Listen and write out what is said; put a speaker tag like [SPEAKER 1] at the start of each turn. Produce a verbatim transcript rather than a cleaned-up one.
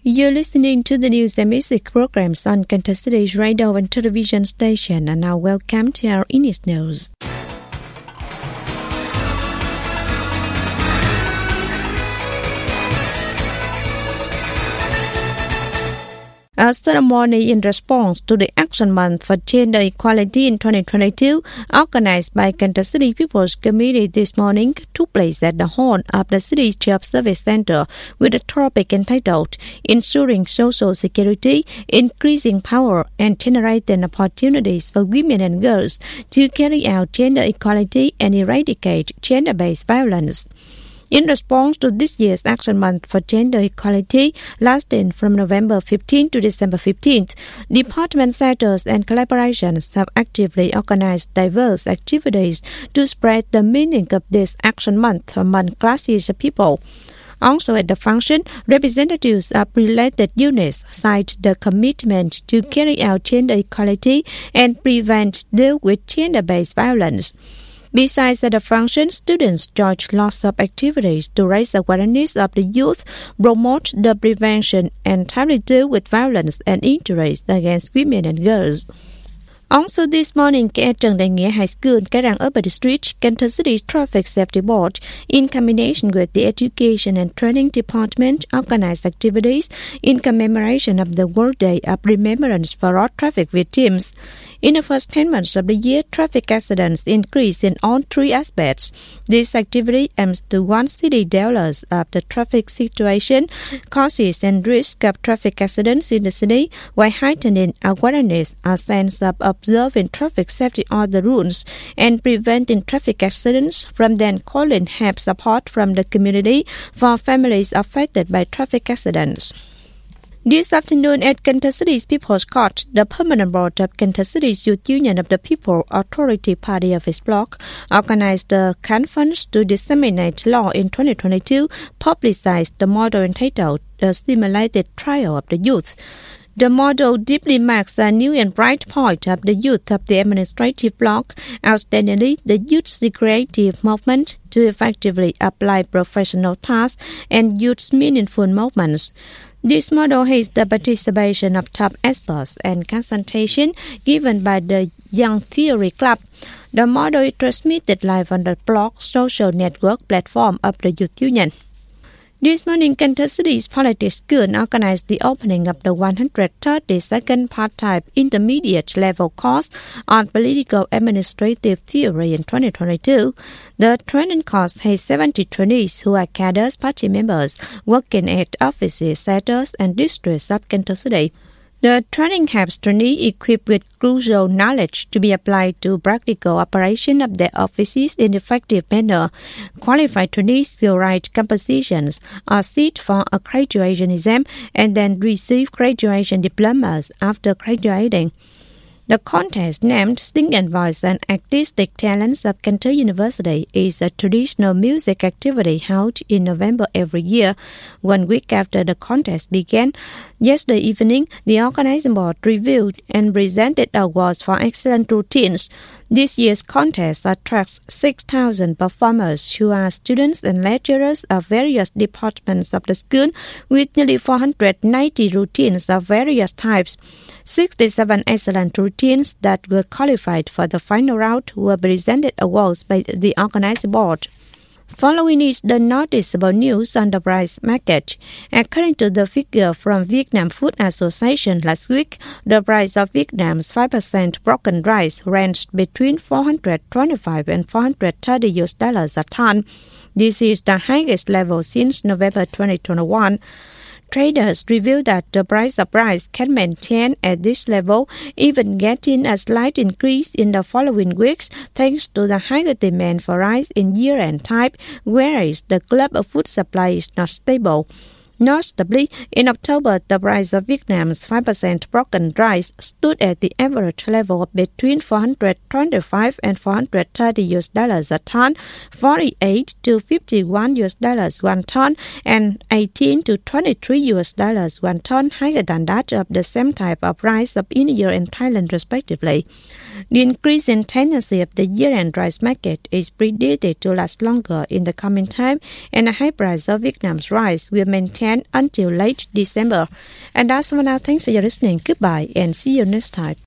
[SPEAKER 1] You're listening to the news and music programs on Kantha City's radio and television station, and now welcome to our English news. A ceremony in response to the Action Month for Gender Equality in twenty twenty-two, organized by Kantha City People's Committee this morning, took place at the hall of the city's Job Service Center with a topic entitled Ensuring Social Security, Increasing Power and Generating Opportunities for Women and Girls to Carry Out Gender Equality and Eradicate Gender-Based Violence. In response to this year's Action Month for Gender Equality, lasting from November fifteenth to December fifteenth, department sectors and collaborations have actively organized diverse activities to spread the meaning of this Action Month among classes of people. Also at the function, representatives of related units cite the commitment to carry out gender equality and prevent deal with gender-based violence. Besides the function, students joined lots of activities to raise awareness of the youth, promote the prevention and timely deal with violence and injuries against women and girls. Also this morning, at Trần Đại Nghĩa High School, Cái Răng Upper District, Kantha City Traffic Safety Board, in combination with the Education and Training Department, organized activities in commemoration of the World Day of Remembrance for Road Traffic Victims. In the first ten months of the year, traffic accidents increased in all three aspects. This activity aims to warn city dwellers of the traffic situation, causes and risks of traffic accidents in the city, while heightening awareness, a sense of observing traffic safety order rules, and preventing traffic accidents, from then calling help support from the community for families affected by traffic accidents. This afternoon at Kantha City's People's Court, the Permanent Board of Kantha City's Youth Union of the People Authority Party Office Block organized a conference to disseminate law in twenty twenty-two, publicized the model entitled The Simulated Trial of the Youth. The model deeply marks a new and bright point of the youth of the administrative block, outstandingly the youth's creative movement to effectively apply professional tasks and youth's meaningful movements. This model has the participation of top experts and consultation given by the Young Theory Club. The model is transmitted live on the blog social network platform of the Youth Union. This morning, Kantha City's Politics School organized the opening of the one hundred thirty-second part-time intermediate level course on political administrative theory in twenty twenty-two. The training course has seventy trainees who are cadres party members working at offices, sectors, and districts of Kantha City. The training helps trainees equipped with crucial knowledge to be applied to practical operation of their offices in an effective manner. Qualified trainees will write compositions or sit for a graduation exam and then receive graduation diplomas after graduating. The contest, named Sing and Voice and Artistic Talents of Kantha University, is a traditional music activity held in November every year. One week after the contest began, yesterday evening, the organizing board reviewed and presented awards for excellent routines. This year's contest attracts six thousand performers who are students and lecturers of various departments of the school, with nearly four hundred ninety routines of various types. sixty-seven excellent routines that were qualified for the final round were presented awards by the organizing board. Following is the noticeable news on the rice market. According to the figure from Vietnam Food Association last week, the price of Vietnam's five percent broken rice ranged between four hundred twenty-five and four hundred thirty U S dollars a ton. This is the highest level since November twenty twenty-one. Traders revealed that the price of rice can maintain at this level, even getting a slight increase in the following weeks thanks to the higher demand for rice in year-end time, whereas the global food supply is not stable. Notably, in October, the price of Vietnam's five percent broken rice stood at the average level of between four hundred twenty-five and four hundred thirty U S dollars a ton, forty-eight to fifty-one U S dollars one ton, and eighteen to twenty-three U S dollars one ton, higher than that of the same type of rice of India and Thailand, respectively. The increasing tendency of the year-end rice market is predicted to last longer in the coming time, and the high price of Vietnam's rice will maintain weekend until late December. And that's all now. Thanks for your listening. Goodbye and see you next time.